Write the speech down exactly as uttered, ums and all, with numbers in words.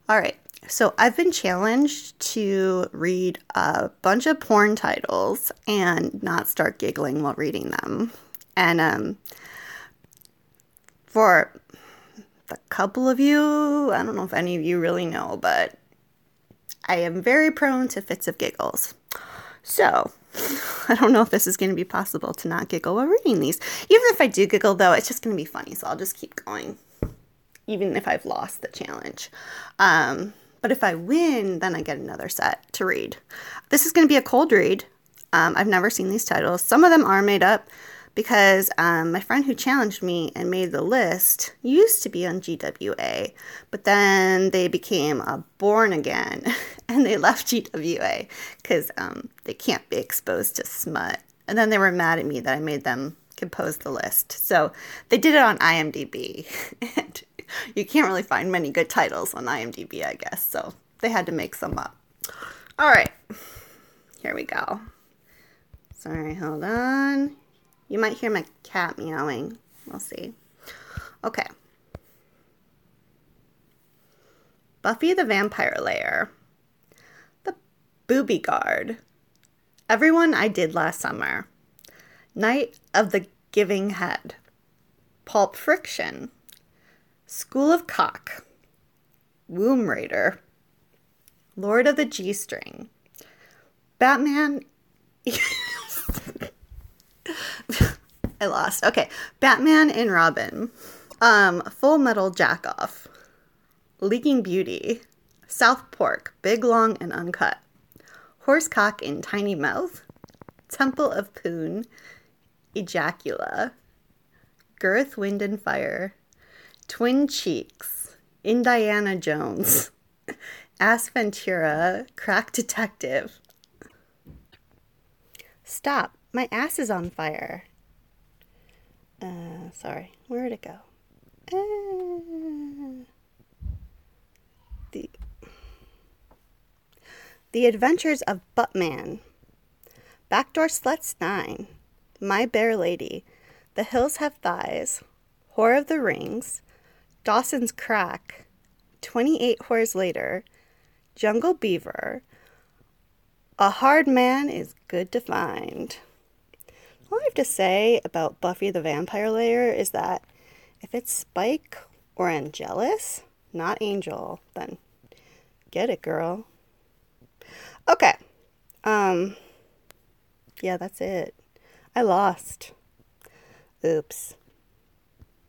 All right. So I've been challenged to read a bunch of porn titles and not start giggling while reading them. And um, for a couple of you, I don't know if any of you really know, but I am very prone to fits of giggles. So I don't know if this is going to be possible to not giggle while reading these. Even if I do giggle, though, it's just going to be funny. So I'll just keep going, even if I've lost the challenge. Um, but if I win, then I get another set to read. This is going to be a cold read. Um, I've never seen these titles. Some of them are made up because um, my friend who challenged me and made the list used to be on G W A, but then they became a born again and they left G W A because um, they can't be exposed to smut. And then they were mad at me that I made them compose the list. So they did it on I M D B. And you can't really find many good titles on I M D B, I guess. So they had to make some up. All right. Here we go. Sorry, hold on. You might hear my cat meowing. We'll see. Okay. Buffy the Vampire Slayer. The Booby Guard. Everyone I Did Last Summer. Night of the Giving Head. Pulp Friction. School of Cock. Womb Raider. Lord of the G-String. Batman... I lost. Okay. Batman and Robin. Um, Full Metal Jack-Off. Leaking Beauty. South Pork. Big, Long, and Uncut. Horsecock in Tiny Mouth. Temple of Poon. Ejacula. Girth, Wind, and Fire. Twin Cheeks. Indiana Jones. Ass Ventura. Crack Detective. Stop. My ass is on fire. Uh, sorry. Where'd it go? Uh, the The Adventures of Buttman. Backdoor Sluts nine. My Bear Lady. The Hills Have Thighs. Whore of the Rings. Dawson's Crack. twenty-eight Whores Later. Jungle Beaver. A Hard Man is Good to Find. All I have to say about Buffy the Vampire Slayer is that if it's Spike or Angelus, not Angel, then get it, girl. Okay. Um, yeah, that's it. I lost. Oops.